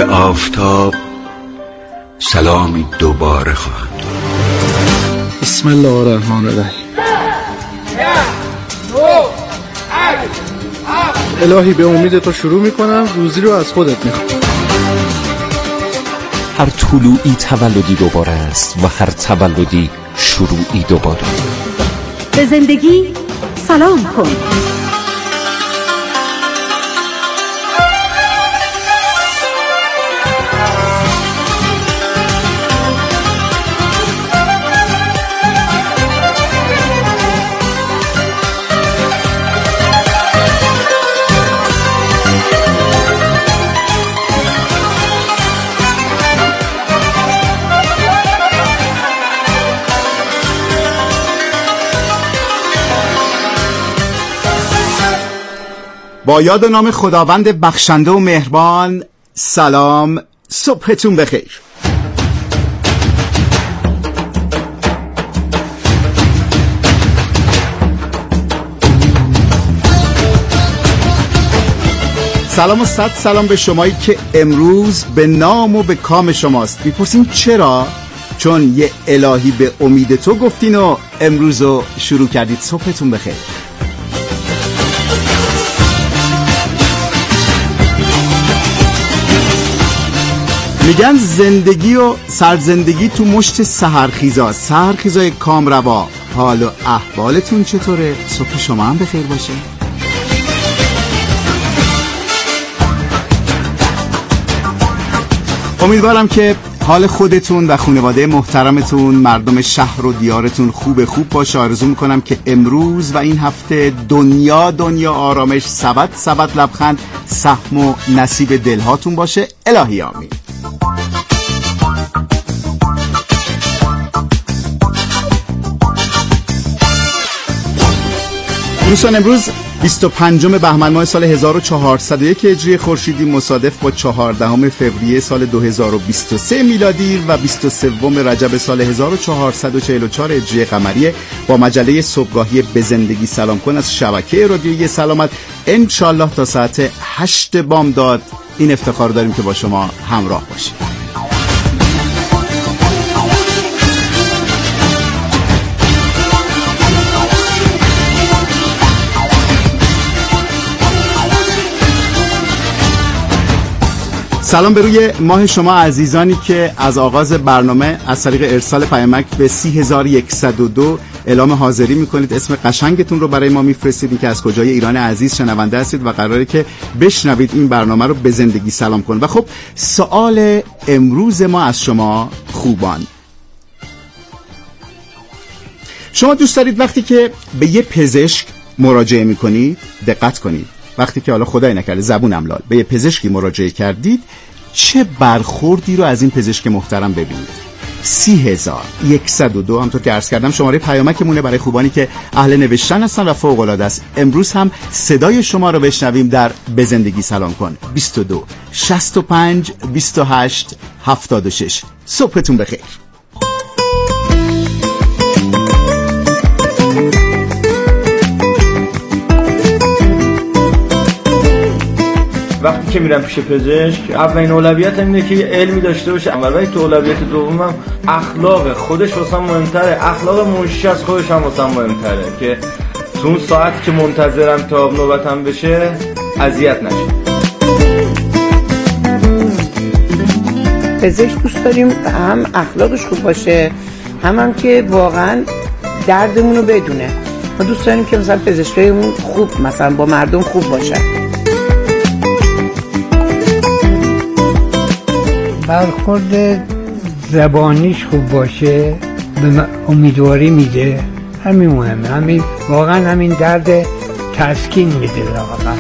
به آفتاب سلامی دوباره خواهند. بسم الله الرحمن الرحیم. الهی به امید تو شروع میکنم، روزی رو از خودت میخوام. هر طلوعی تولدی دوباره است و هر تولدی شروعی دوباره. به زندگی سلام کن. با یاد و نام خداوند بخشنده و مهربان. سلام، صبحتون بخیر. سلام و صد سلام به شمایی که امروز به نام و به کام شماست. میپرسیم چرا؟ چون یه الهی به امید تو گفتین و امروز رو شروع کردید. صبحتون بخیر. میگن زندگی و سرزندگی تو مشت سحرخیزاست. سحرخیزای کامروا، حال و احوالتون چطوره؟ صبح شما هم بخیر باشه. امیدوارم که حال خودتون و خانواده محترمتون، مردم شهر و دیارتون خوب باشه. آرزو میکنم که امروز و این هفته دنیا آرامش، سبد لبخند، سهم و نصیب دلهاتون باشه. الهی آمین. دوستان، امروز 25 بهمن ماه سال 1401 هجری خورشیدی مصادف با 14 فوریه سال 2023 میلادی و 23 رجب سال 1444 هجری قمری با مجله صبحگاهی به زندگی سلام کن از شبکه رادیویی سلامت. انشالله تا ساعت 8 بامداد این افتخار داریم که با شما همراه باشیم. سلام به روی ماه شما عزیزانی که از آغاز برنامه از طریق ارسال پیامک به 30102 اعلام حاضری میکنید، اسم قشنگتون رو برای ما میفرستید که از کجای ایران عزیز شنونده هستید و قراره که بشنوید این برنامه رو به زندگی سلام کن. و خب سوال امروز ما از شما خوبان، شما دوست دارید وقتی که به یه پزشک مراجعه میکنید، دقت کنید، وقتی که حالا خدای نکرده زبونم لال به یه پزشکی مراجعه کردید، چه برخوردی رو از این پزشک محترم ببینید؟ 30102 همطور که عرض کردم شماره پیامکمونه برای خوبانی که اهل نوشتن هستن و فوق العاده است. امروز هم صدای شما رو بشنویم در به زندگی سلام کن. 22 65 28 76. صبحتون بخیر. وقتی که میرم پیش پزشک، اولین اولویت اینه که علمی داشته باشه، ولی تو اولویت دومم اخلاق خودش واسم مهمتره. اخلاق منشی از خودش هم واسم مهمتره که تو اون ساعتی که منتظرم تا نوبتم بشه اذیت نشه. پزشک دوست داریم هم اخلاقش خوب باشه، هم که واقعا دردمون رو بدونه. ما دوست داریم که مثلا پزشکایمون خوب مثلا با مردم خوب باشن. برخورد زبانیش خوب باشه، به امیدواری میده. همین مهمه، همین واقعا همین درد تسکین میده. واقعا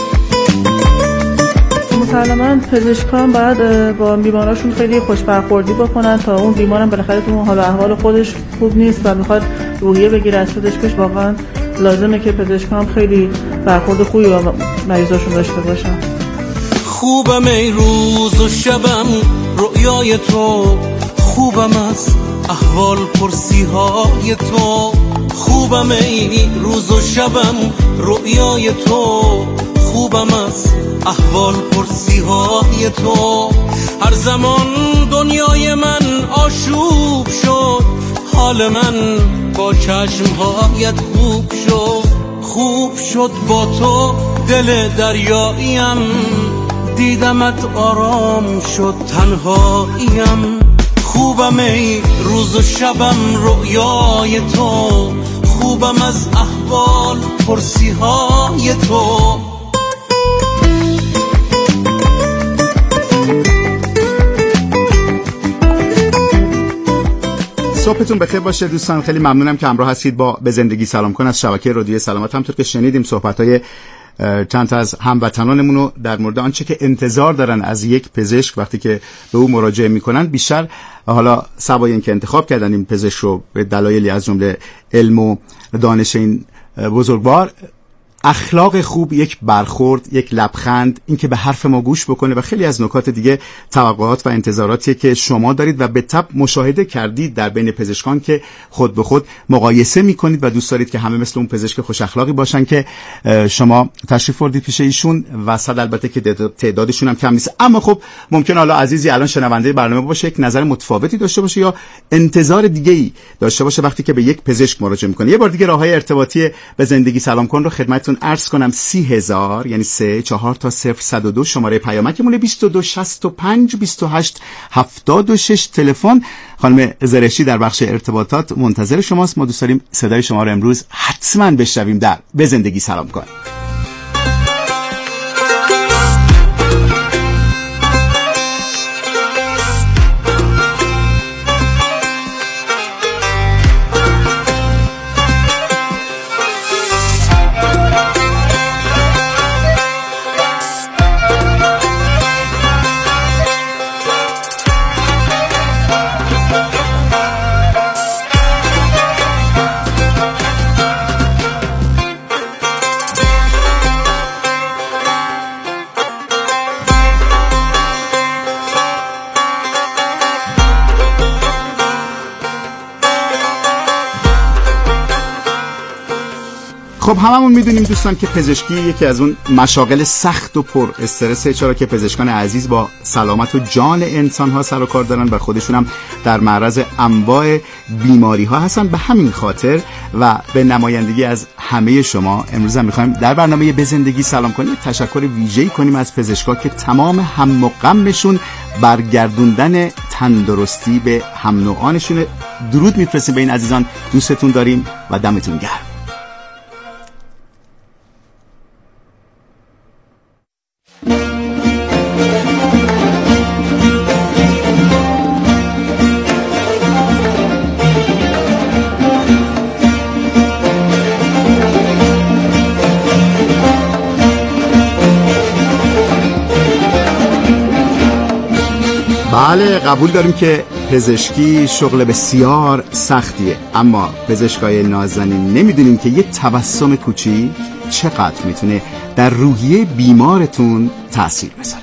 مسلماً پزشکان باید با بیماراشون خیلی خوش برخوردی بکنن تا اون بیمارم بالاخره تو حال و احوال خودش خوب نیست و میخواد روحیه بگیره از پزشکش. واقعا لازمه که پزشکان خیلی برخورد خوبی با مریضاشون داشته باشن. خوبم ای روز و شبم رؤیای تو، خوبم از احوال پرسی های تو. خوبم ای روز و شبم رؤیای تو، خوبم از احوال پرسی های تو. هر زمان دنیای من آشوب شد، حال من با چشمهایت خوب شد. خوب شد با تو دل دریاییم، دیدمت آرام شد تنهاییم. خوبم ای روز و شبم رؤیای تو، خوبم از احوال پرسی های تو. صبحتون بخیر باشه دوستان. خیلی ممنونم که همراه هستید با به زندگی سلام کن از شبکه رادیو سلامت. همونطور که شنیدیم صحبت‌های چند تا از هموطنانمون رو در مورد آنچه که انتظار دارن از یک پزشک وقتی که به او مراجعه میکنن، بیشتر حالا سوای این که انتخاب کردن این پزشک رو به دلایلی از جمله علم و دانش این بزرگوار، اخلاق خوب، یک برخورد، یک لبخند، این که به حرف ما گوش بکنه و خیلی از نکات دیگه توقعات و انتظاراتی که شما دارید و به تبع مشاهده کردید در بین پزشکان که خود به خود مقایسه میکنید و دوست دارید که همه مثل اون پزشک خوش اخلاقی باشن که شما تشریف بردید پیش ایشون و صد البته که تعدادشون هم کم نیست. اما خب ممکن حالا عزیزی الان شنونده برنامه باشه، یک نظر متفاوتی داشته باشه یا انتظار دیگه‌ای داشته باشه وقتی که به یک پزشک مراجعه میکنه. یه بار دیگه راههای ارتباطی به زندگی سلام کن رو خدمتتون عرض کنم. 30,000 یعنی 3 تا 0 شماره پیامکمون 2265 28 76 تلفن. خانم زرشی در بخش ارتباطات منتظر شماست. ما دوست داریم صدای شما رو امروز حتما بشنویم در به زندگی سلام کن. خب هممون میدونیم دوستان که پزشکی یکی از اون مشاغل سخت و پر استرسه، چرا که پزشکان عزیز با سلامت و جان انسان ها سر و کار دارن و خودشون هم در معرض انواع بیماری ها هستن. به همین خاطر و به نمایندگی از همه شما امروز هم میخوایم در برنامه به زندگی سلام کنیم تشکر ویژه‌ای کنیم از پزشکا که تمام هم و غمشون برگردوندن تندرستی به هم نوعانشونه. درود میفرستیم به این عزیزان، دوستتون داریم و دمتون گرم. بله قبول داریم که پزشکی شغل بسیار سختیه، اما پزشکای نازنین نمیدونیم که یه تبسم کوچیک چقدر میتونه در روحیه بیمارتون تأثیر بذاره.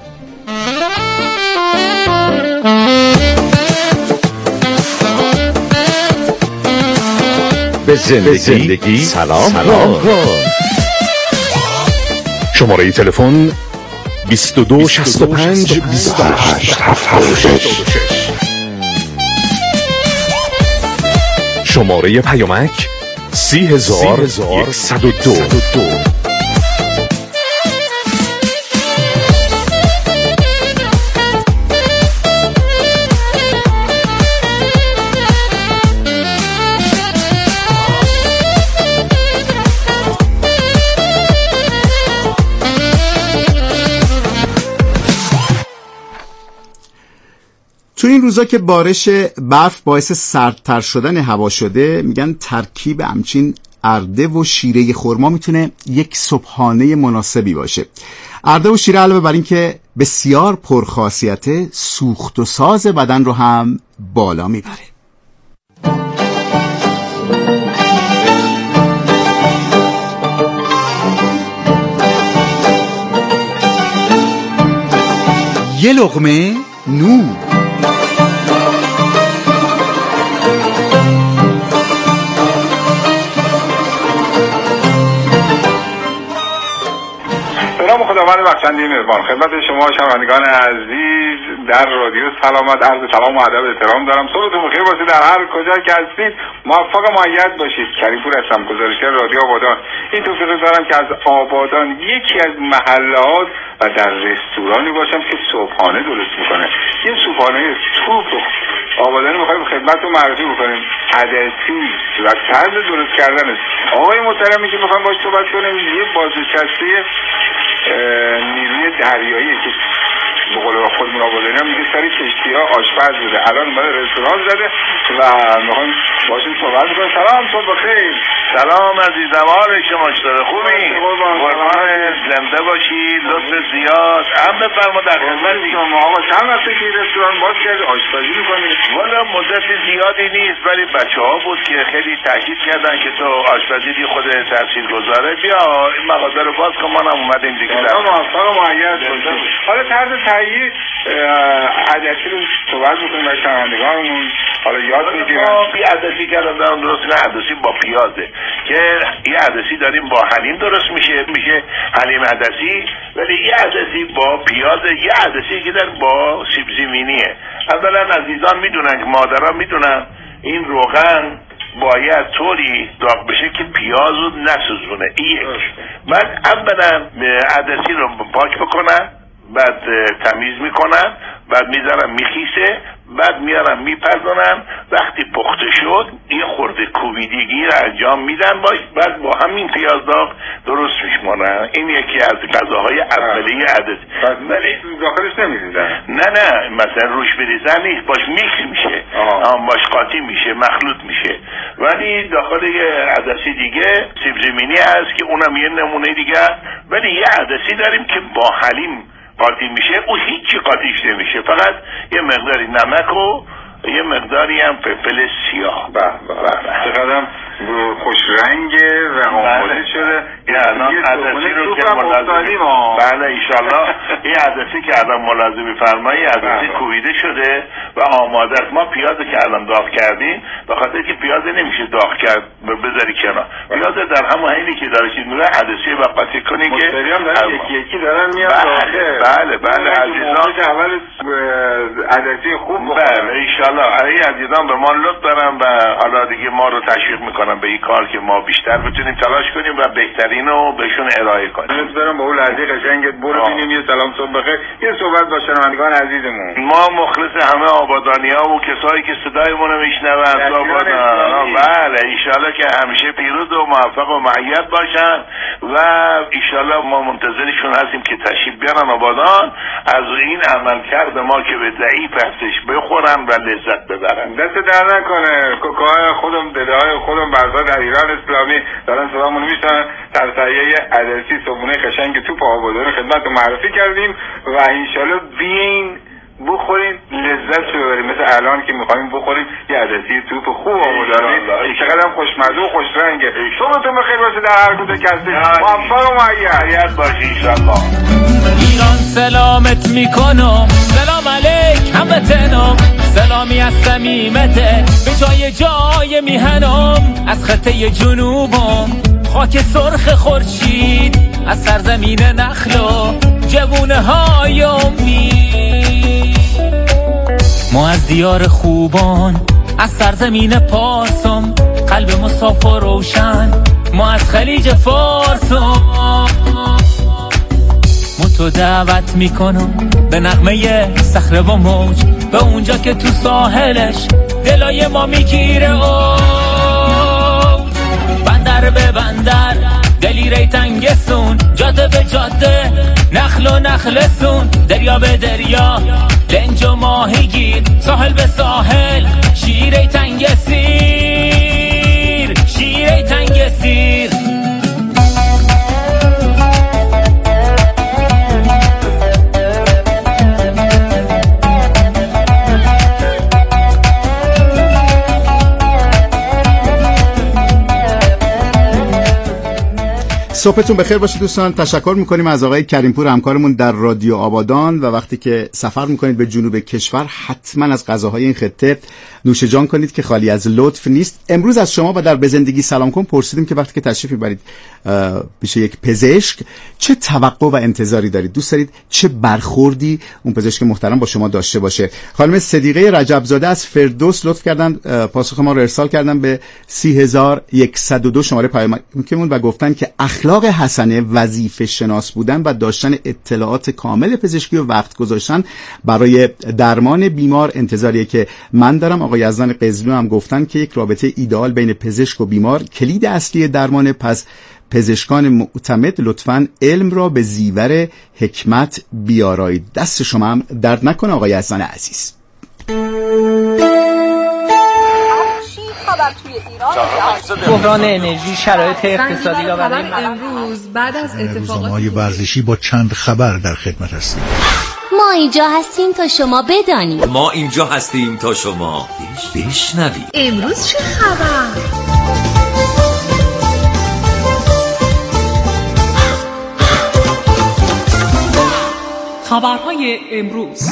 به زندگی سلام کن. شماره تلفن 2265 28 76. شماره پیامک 30102. تو این روزا که بارش برف باعث سردتر شدن هوا شده، میگن ترکیب همچین ارده و شیره خرما میتونه یک صبحانه مناسبی باشه. ارده و شیره علاوه بر این که بسیار پرخاصیته، سوخت و ساز بدن رو هم بالا میبره. یه لقمه نور. خداوند بخشنده مهربان، خدمت شما شنوندگان عزیز در رادیو سلامت عرض سلام و ادب احترام دارم. صبحتون بخیر باشه در هر کجا که هستید. موفق و مؤید باشید. کریم‌پور هستم، گزارشگر رادیو آبادان. این توفیق دارم که از آبادان یکی از محلات و در رستورانی باشم که صبحانه درست میکنه. یه صبحانه توپ آبادانی میخوایم خدمتتون معرفی بکنیم. عدسی و طرز درست کردنش. آقای محترمی که میخوایم باهاش صحبت کنیم یه بازنشسته نیروی دریایی که به قول خودمون آبادانی هم میگه سر کشتی‌ها آشپز بوده، الان اومده رستوران زده و میخوایم باشیم صحبت کنیم. سلام، صبح بخیر. سلام عزیزم، حال شما چطوره؟ خوبی؟ قربان زنده باشی، لطف زیاد. هم بفرما در خدمتی. شما آقا چند وقته که رستوران باز کرد آشپزی می‌کنید؟ والا مدت زیادی نیست، ولی بچه‌ها بود که خیلی تاکید کردن که تو آشپزی دی خود تاثیرگذاره، بیا این مغازه رو باز کن. منم اومدیم دیگه. موفق و مؤید باشید. حالا طرز تهیه عدسی رو صحبت می‌کنیم برای شنوندگانمون. حالا یاد می‌گیریم. بی عدسی کردن درست نه، عدسی با پیازه که یه عدسی داریم با حلیم درست میشه حلیم عدسی، ولی یه عدسی با پیازه، یه عدسی که در با سیب زمینیه. اولا عزیزان میدونن که مادران میدونن این روغن باید طوری داغ بشه که پیاز رو نسوزونه. یک بعد اولا عدسی رو پاک بکنن، بعد تمیز میکنن، بعد میذارم میخیسه، بعد میارم میپردونم. وقتی پخته شد یه خورده کوبیدگی رو انجام میدن باش، بعد با همین پیاز داغ درست میشمونن. این یکی از غذاهای اولیه عدس. ولی داخلش نمیریزن؟ نه مثلا روش بریزن نیست، باش میکس میشه، باش قاطی میشه، مخلوط میشه. ولی داخل یه عدسی دیگه سیب زمینی هست که اونم یه نمونه دیگه. ولی یه عدسی داریم که با حلیم قاطی میشه، او هیچی قاطیش نمیشه، فقط یه مقداری نمک و یه مقداری هم فلفل سیاه. چقدرم خوش رنگه و آماده شده. یه عدسی رو که ملاحظه بله ایشالله این عدسی که الان ملاحظه می‌فرمایی عدسی کوبیده شده و آماده است. ما پیاز که الان داغ کردیم به خاطر که پیاز نمیشه داغ کرد بذاری کنار، پیاز در همون حیلی که داره چیز میره عدسی و قاطی کنی که یکی دارن میاد. بله عزیزان که اول عدسی خوب بله ایشالله ای عزیزان به ما لطف دارن و حالا دیگه ما رو تشویق میکنن به این کار که ما بیشتر بتونیم تلاش کنیم و بهترین رو بهشون ارائه کنیم. لطف دارم با اون لحظه قشنگت برو ببینیم. یه سلام صبح بخیر. یه صحبت با شنوندگان عزیزمون. ما مخلص همه آبادانی‌ها و کسایی که صدایمون رو میشنون آبادان. بله ایشالله که همیشه پیروز و موفق و مؤید باشن و ایشالله ما منتظرشون هستیم که تشریف بیارن آبادان، از این عملکرد ما که به ضعیف هستش بخورن و لذت ببرن. دست در نکنه. کوکاهای خودم دلهای خودم برزا در ایران اسلامی دارن صدامون میشنن. در تهیه عدسی صبحونه قشنگ توپ آبادان خدمتتون معرفی کردیم و انشالله بیاین بخوریم لذت ببریم، مثل الان که میخوایم بخوریم یه عدسی توپ خوب آبادانی. چقدر خوشمزه و خوش رنگه. صبحتون بخیر باشه در هر کجا که هستید. موفق و مؤید باشید انشالله. ایران سلامت میکنم، سلام علیک هموطنم، سلامی از صمیمته به جای میهنم، از خطه جنوبم خاک سرخ خورشید، از سرزمین نخل و جوونه های امید. ما از دیار خوبان، از سرزمین پارسم، قلب مصاف روشن، ما از خلیج فارسم. تو دعوت میکنم به نغمه صخره و موج، به اونجا که تو ساحلش دلای ما میگیره بندر به بندر دلیره تنگسون، جاده به جاده نخل و نخلسون، دریا به دریا لنج و ماهیگیر، ساحل به ساحل شیره تنگسیر، شیره تنگسیر. صبحتون بخیر باشه دوستان. تشکر میکنیم از آقای کریمپور همکارمون در رادیو آبادان. و وقتی که سفر میکنید به جنوب کشور حتما از غذاهای این خطه نوش جان کنید که خالی از لطف نیست. امروز از شما و در به زندگی سلام کن پرسیدیم که وقتی که تشریف میبرید پیش یک پزشک چه توقع و انتظاری دارید؟ دوست دارید چه برخوردی اون پزشک محترم با شما داشته باشه؟ خانم صدیقه رجبزاده از فردوس لطف کردن پاسخ ما رو ارسال کردن به 30102 شماره پیامکمون و گفتن که اخلاق حسنه وظیفه شناس بودن و داشتن اطلاعات کامل پزشکی و وقت گذاشتن برای درمان بیمار انتظاریه که من دارم. آقای یزدان قزلو هم گفتن که یک رابطه ایدئال بین پزشک و بیمار کلید اصلی درمان. پس پزشکان معتمد لطفاً علم را به زیور حکمت بیارایید. دست شما هم درد نکنه آقای یزدان عزیز. بحران انرژی، شرایط اقتصادی را برای امروز بعد از اتفاقات ورزشی با چند خبر در خدمت هستیم. ما اینجا هستیم تا شما بدانید. ما اینجا هستیم تا شما بشنوید. امروز چه خبر؟ خبرهای امروز.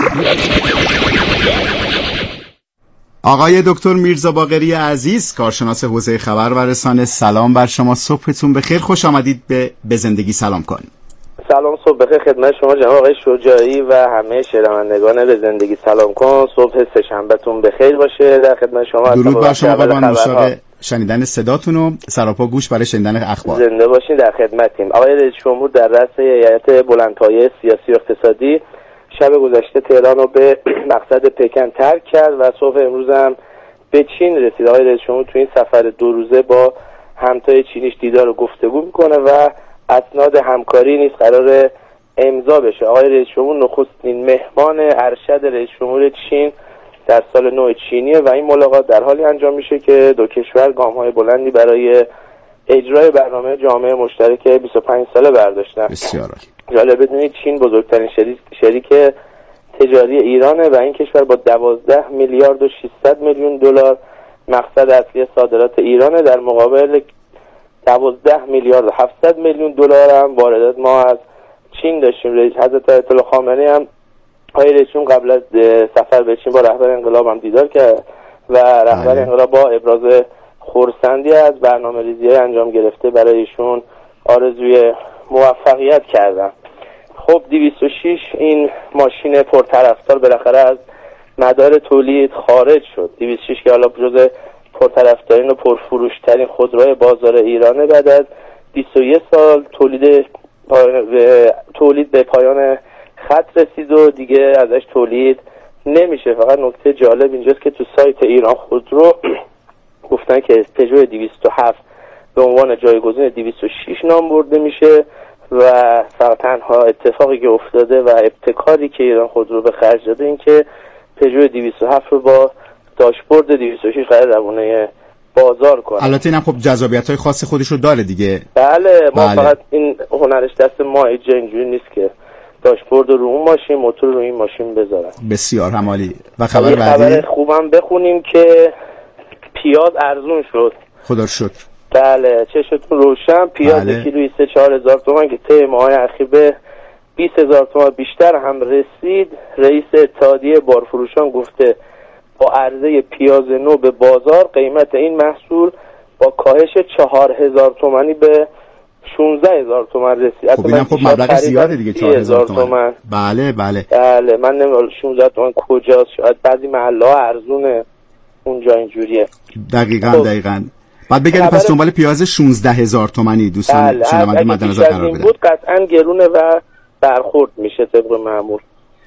آقای دکتر میرزا باقری عزیز، کارشناس حوزه خبر و رسانه، سلام بر شما. صبحتون بخیر، خوش آمدید به زندگی سلام کن. سلام، صبح بخیر خدمت شما جناب آقای شجاعی و همه شنوندگان به زندگی سلام کن. صبح سه‌شنبهتون بخیر باشه. در خدمت شما درود بر شما قربان، مشتاق شنیدن صداتون و سراپا گوش برای شنیدن اخبار. زنده باشین، در خدمتیم. آقای رئیس جمهور در رأس هیئت بلندپایه سیاسی و اقتصادی شب گذشته تهران رو به مقصد پکن ترک کرد و صبح امروز هم به چین رسید. آقای رئیس جمهور تو این سفر 2 روزه با همتای چینیش دیدار و گفتگو میکنه و اسناد همکاری نیز قرار امضا بشه. آقای رئیس جمهور نخستین مهمان ارشد رئیس جمهور چین در سال نو چینیه و این ملاقات در حالی انجام میشه که دو کشور گام‌های بلندی برای اجرای برنامه جامعه مشترک 25 ساله برداشتن. بسیار جالب بدونید چین بزرگترین شریک تجاری ایرانه و این کشور با 12 میلیارد و 600 میلیون دلار مقصد اصلی صادرات ایرانه، در مقابل 12 میلیارد و 700 میلیون دلار هم واردات ما از چین داشتیم. رئیس حضرت آیت الله خامنه‌ای هم آقای رئیس جمهور قبل از سفر به چین با رهبر انقلاب هم دیدار کرد و رهبر انقلاب با ابراز خرسندی از برنامه‌ریزی‌های انجام گرفته برای ایشون آرزوی موفقیت کردن. خب 206 این ماشین پرطرفدار بالاخره از مدار تولید خارج شد. 206 که حالا جزء پرطرفدارین و پرفروشترین خودروی بازار ایرانه بعد از 21 سال تولید به پایان خط رسید و دیگه ازش تولید نمیشه. فقط نکته جالب اینجاست که تو سایت ایران خودرو گفتن که پژو 207 به عنوان جایگزین 206 نام برده میشه و فقط تنها اتفاقی که افتاده و ابتکاری که ایران خودرو به خرج داده این که پژو 207 رو با داشبورد 206 قرار روانه بازار کنه. البته اینم خب جذابیت‌های خاص خودش رو داره دیگه. بله ما فقط این هنرش دست ما، اینجوری نیست که داشبورد رو اون ماشین، موتور رو این ماشین بذارن. بسیار همالی. و خبر بعدی؟ خبر خوبم بخونیم که پیاز ارزون شد. خدا رو شکر. بله چشتون روشن. پیاز کیلویی 3-4 هزار تومان که طی ماهای اخیر به 20,000 تومان بیشتر هم رسید. رئیس اتحادیه بارفروشان گفته با عرضه پیاز نو به بازار قیمت این محصول با کاهش 4,000 تومانی به 16,000 تومان رسید. خب اینم خب مبلغ زیاده دیگه 4,000 تومان. بله من نمیدونم 16 تومان کجاست، شاید بعضی محله‌ها ارزونه اونجا اینجوریه. دقیقاً بعد بگردیم پس دنبال پیاز 16,000 تومانی دوستان شنونده مد نظر قرار بدن. بود قطعاً گرونه و برخورد میشه طبق معمول.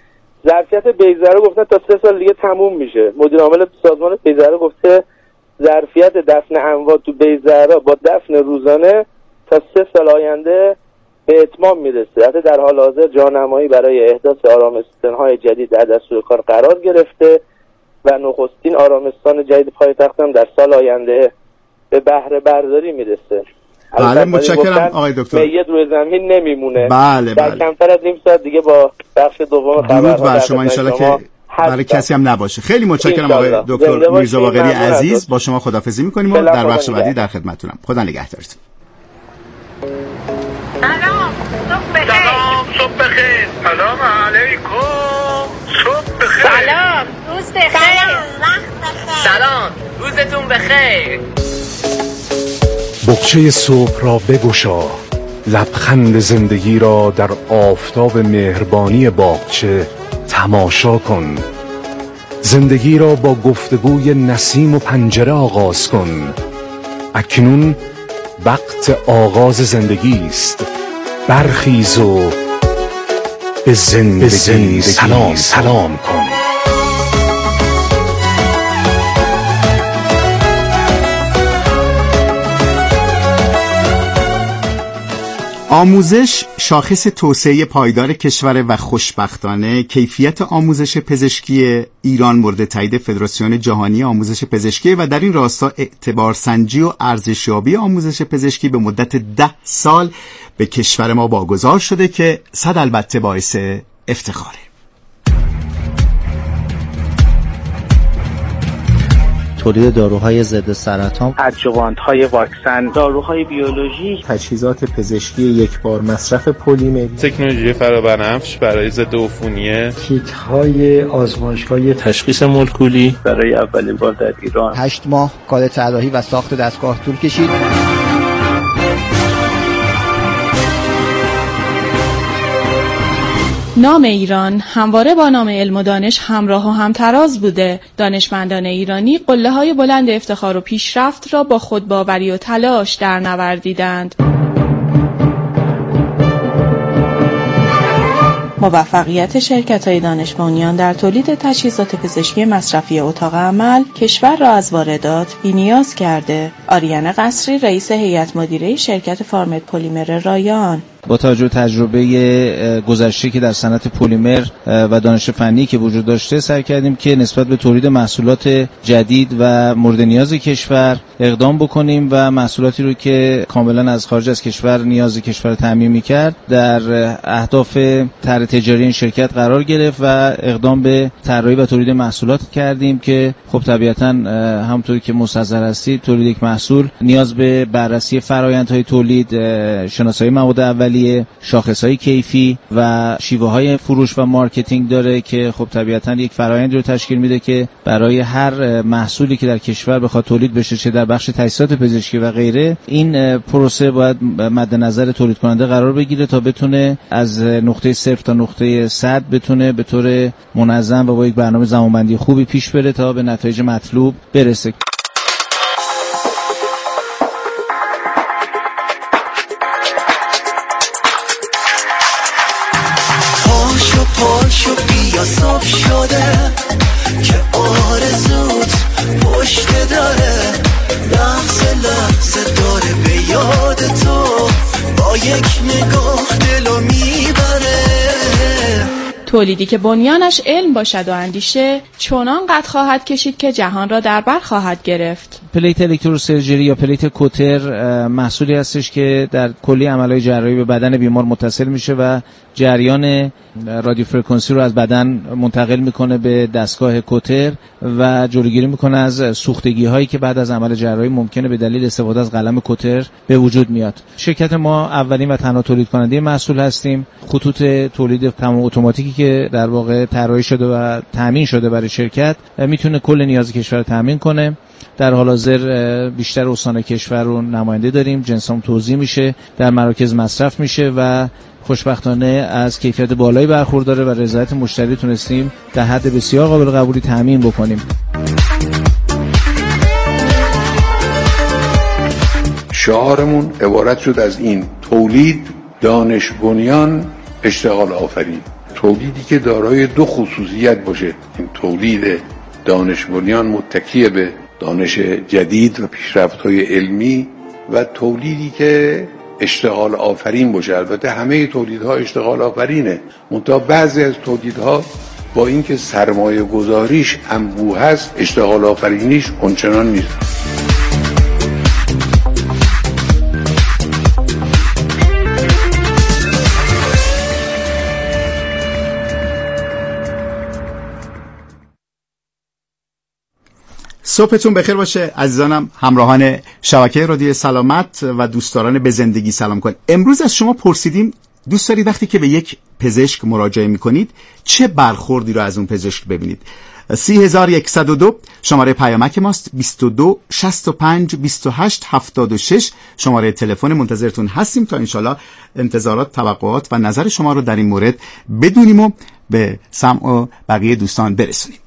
ظرفیت بیضره گفتن تا 3 سال دیگه تموم میشه. مدیر عامل سازمان بیضره گفته ظرفیت دفن اموات تو بیضره با دفن روزانه تا 3 سال آینده به اتمام میرسه. حتی در حال حاضر جانمایی برای احداث آرامستان‌های جدید در دستور کار قرار گرفته و نخستین آرامستان جدید پایتخت هم در سال آینده به بهره برداری میرسه. بله متشکرم آقای دکتر. میت روی زمین نمیمونه. بله در کمتر از نیم ساعت دیگه با بخش دوم خبرها درود بر شما ان شاءالله که برای کسی هم نباشه. خیلی متشکرم آقای دکتر میرزا باقری عزیز. با شما خداحافظی می‌کنیم و در بخش بعدی در خدمتتونم. خدا نگهدارتون. سلام صبح بخیر. سلام علیکم صبح بخیر. سلام روز بخیر. سلام روزتون بخیر. بقچه صبح را بگشا، لبخند زندگی را در آفتاب مهربانی باغچه تماشا کن. زندگی را با گفتگوی نسیم و پنجره آغاز کن. اکنون وقت آغاز زندگی است. برخیز و به زندگی سلام کن. آموزش شاخص توسعه پایدار کشور و خوشبختانه کیفیت آموزش پزشکی ایران مورد تایید فدراسیون جهانی آموزش پزشکی و در این راستا اعتبارسنجی و ارزشیابی آموزش پزشکی به مدت 10 سال به کشور ما واگذار شده که صد البته باعث افتخاره. تولید داروهای ضد سرطان، ادجوانت‌های واکسن، داروهای بیولوژیک، تجهیزات پزشکی یکبار مصرف پلیمری، تکنولوژی فرابنفش برای ضد عفونی، کیت‌های آزمایشگاهی تشخیص مولکولی برای اولین بار در ایران. 8 ماه کار طراحی و ساخت دستگاه طول کشید. نام ایران همواره با نام علم و دانش همراه و همتراز بوده. دانشمندان ایرانی قله‌های بلند افتخار و پیشرفت را با خودباوری و تلاش در نوردیدند. موفقیت شرکت‌های دانش بنیان در تولید تجهیزات پزشکی مصرفی اتاق عمل کشور را از واردات بی‌نیاز کرده. آریان قصری رئیس هیئت مدیره شرکت فارمت پلیمر رایان: با توجه به تجربه گذشته که در صنعت پلیمر و دانش فنی که وجود داشته سعی کردیم که نسبت به تولید محصولات جدید و مورد نیاز کشور اقدام بکنیم و محصولاتی رو که کاملا از خارج از کشور نیاز کشور تامین می‌کرد در اهداف طرح تجاری این شرکت قرار گرفت و اقدام به طراحی و تولید محصولات کردیم که خب طبیعتاً همونطوری که مستحضر هستید تولید یک محصول نیاز به بررسی فرآیندهای تولید، شناسایی مواد اولیه، شاخصهای کیفی و شیوه‌های فروش و مارکتینگ داره که خب طبیعتاً یک فرآیند رو تشکیل میده که برای هر محصولی که در کشور بخواد تولید بشه، چه در بخش تجهیزات پزشکی و غیره، این پروسه باید مد نظر تولید کننده قرار بگیره تا بتونه از نقطه صفر تا نقطه 100 بتونه به طور منظم و با یک برنامه زمانبندی خوبی پیش بره تا به نتایج مطلوب برسه. پاشو بیا صبح شده که آرزوت پشت داره، لحظه داره به یاد تو، با یک نگاه دلو میبره. تولیدی که بنیانش علم باشد و اندیشه چنان قد خواهد کشید که جهان را در بر خواهد گرفت. پلیت الکتروسرجری یا پلیت کوتر محصولی هستش که در کلی عملهای جراحی به بدن بیمار متصل میشه و جریان رادیو فرکانسی رو از بدن منتقل میکنه به دستگاه کوتر و جلوگیری میکنه از سوختگی هایی که بعد از عمل جراحی ممکنه به دلیل استفاده از قلم کوتر به وجود میاد. شرکت ما اولین و تنها تولید کننده محصول هستیم. خطوط تولید تمام اتوماتیکی که در واقع طراحی شده و تامین شده برای شرکت میتونه کل نیاز کشور تامین کنه. در حال حاضر بیشتر استان کشور رو نماینده داریم، جنسام توزیع میشه، در مراکز مصرف میشه و خوشبختانه از کیفیت بالایی برخورداره و رضایت مشتری تونستیم در حد بسیار قابل قبولی تامین بکنیم. شعارمون عبارت شد از این: تولید، دانش بنیان، اشتغال آفرین. تولیدی که دارای دو خصوصیت باشه، این تولید دانش بنیان متکی به دانش جدید و پیشرفت‌های علمی و تولیدی که اشتغال آفرین باشه. البته همه تولیدها اشتغال آفرینه، منتها بعضی از تولیدها با اینکه سرمایه گذاریش انبوه هست اشتغال آفرینیش اونچنان نیست. صبحتون بخیر باشه عزیزانم، همراهان شبکه رادیو سلامت و دوستداران به زندگی سلام کن. امروز از شما پرسیدیم دوست دارید وقتی که به یک پزشک مراجعه میکنید چه برخوردی رو از اون پزشک ببینید؟ 3102 شماره پیامک ماست، 22 65 28 76 شماره تلفن. منتظرتون هستیم تا انشالله انتظارات، توقعات و نظر شما رو در این مورد بدونیم و به سمع و بقیه دوستان برسونیم.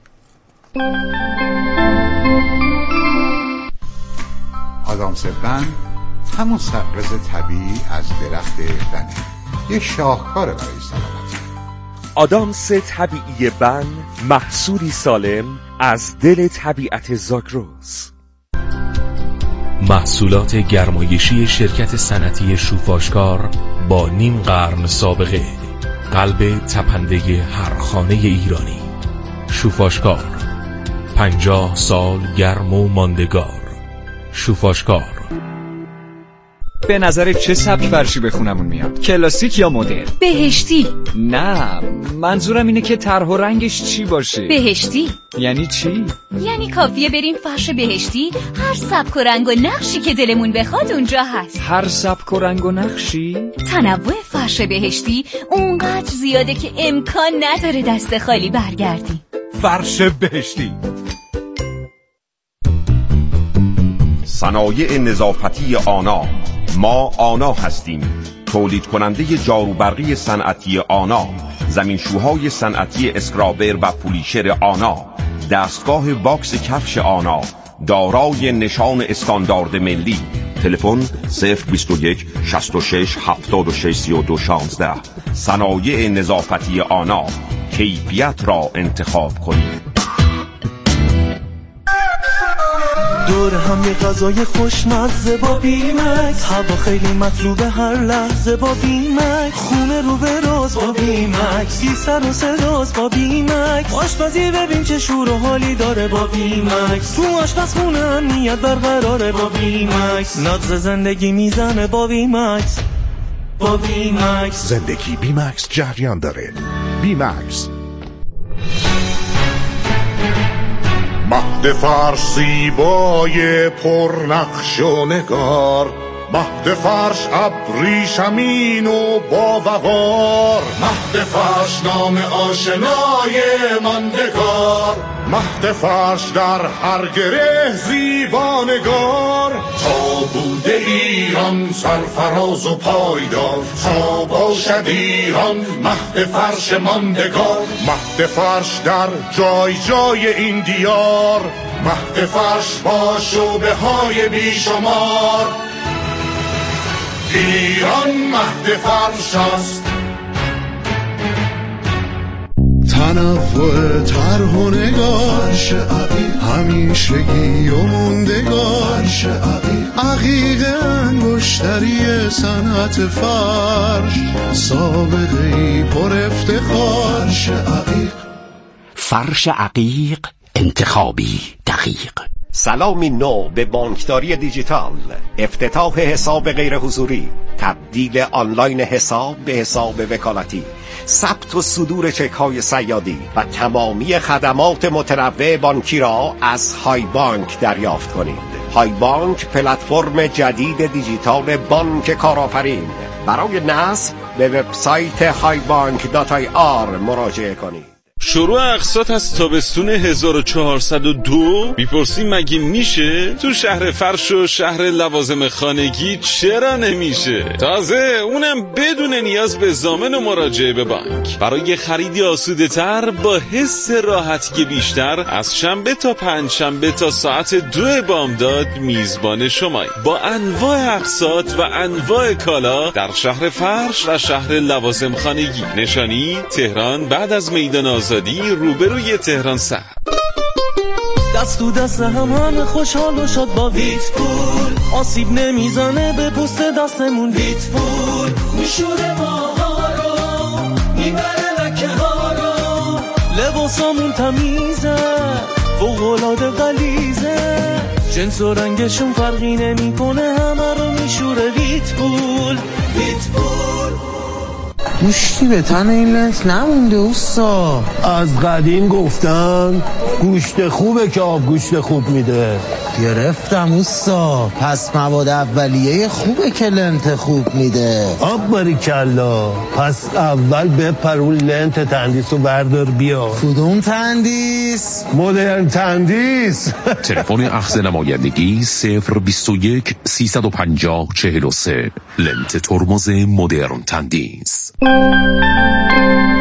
آدام سبن همون سبز طبیعی از درخت بنه، یه شاهکار برای سلامتی. آدامس طبیعی بن، محصولی سالم از دل طبیعت زاگرس. محصولات گرمایشی شرکت صنعتی شوفاشکار با نیم قرن سابقه، قلب تپنده هر خانه ایرانی. شوفاشکار، 50 سال گرم و ماندگار. شوفاشکار. به نظر چه سبک فرشی به خونمون میاد؟ کلاسیک یا مدرن؟ بهشتی. نه، منظورم اینه که طرح و رنگش چی باشه. بهشتی یعنی چی؟ یعنی کافیه بریم فرش بهشتی، هر سبک و رنگ و نقشی که دلمون بخواد اونجا هست. هر سبک و رنگ و نقشی؟ تنوع فرش بهشتی اونقدر زیاده که امکان نداره دست خالی برگردی. فرش بهشتی. صنایع نظافتی آنا. ما آنا هستیم، تولید کننده جاروبرقی صنعتی آنا، زمینشوهای صنعتی اسکرابر و پولیشر آنا، دستگاه واکس کفش آنا دارای نشان استاندارد ملی. تلفن 021 66 76 32 16. صنایع نظافتی آنا، کیفیت را انتخاب کنید. دور هم یه غذای خوشمزه با بیمکس، هوا خیلی مطلوبه هر لحظه با بیمکس، خونه رو به راز با بیمکس، بی سر و صداست با بیمکس، آشپزی ببین چه شور و حالی داره با بیمکس، تو آشپزخونه امنیت برقراره با بیمکس، نبض زندگی میزنه با بیمکس. با بیمکس زندگی بیمکس جریان داره. بیمکس. مهد فرش زیبای پرنقش و نگار، مهد فرش ابریشمین و با وقار، مهد فرش نام آشنای ماندگار، مهد فرش در هر گره زیبانگار، تا بوده ایران سرفراز و پایدار، تا باشد ایران مهد فرش ماندگار، مهد فرش در جای جای این دیار، مهد فرش با شعبه های بیشمار، ایران مهد فرش است. تنوع طرح و نگار، همیشگی و موندگار، عقیق انگشتری صنعت فرش، سابقه‌ای پر افتخار. فرش عقیق، انتخابی دقیق. سلامی نو به بانکداری دیجیتال، افتتاح حساب غیر حضوری، تبدیل آنلاین حساب به حساب وکالتی، ثبت و صدور چک‌های صیادی و تمامی خدمات متنوع بانکی را از های بانک دریافت کنید. های بانک پلتفرم جدید دیجیتال بانک کارآفرین. برای نصب به وبسایت highbank.ir مراجعه کنید. شروع اقساط از تابستون 1402 میپرسی مگه میشه؟ تو شهر فرش و شهر لوازم خانگی چرا نمیشه؟ تازه اونم بدون نیاز به ضامن و مراجعه به بانک. برای خریدی آسوده تر با حس راحتی بیشتر، از شنبه تا پنجشنبه تا ساعت 2 بامداد میزبان شمایی با انواع اقساط و انواع کالا در شهر فرش و شهر لوازم خانگی. نشانی تهران بعد از میدان آزادی روبروی تهران سر. دست تو دست همه خوشحال و شاد با ویت پول، آسیب نمیزنه به پوست دستمون. ویت پول میشوره ماها رو، میبره لکه ها رو، لباسامون تمیزه، فوق‌العاده غلیظه، جنس و رنگشون فرقی نمیکنه، همه رو میشوره. ویت پول. ویت پول. گوشتی به تن این لنت نمونده اوستا. از قدیم گفتن گوشت خوبه که آب گوشت خوب میده. گرفتم اوستا. پس مواد اولیه خوبه که لنت خوب میده. آب باریکلا. پس اول بپر اون لنت تندیس رو بردار بیا. کدوم تندیس؟ مدرن تندیس. تلفن اخذ نمایندگی 021 350 43. لنت ترمز مدرن تندیس.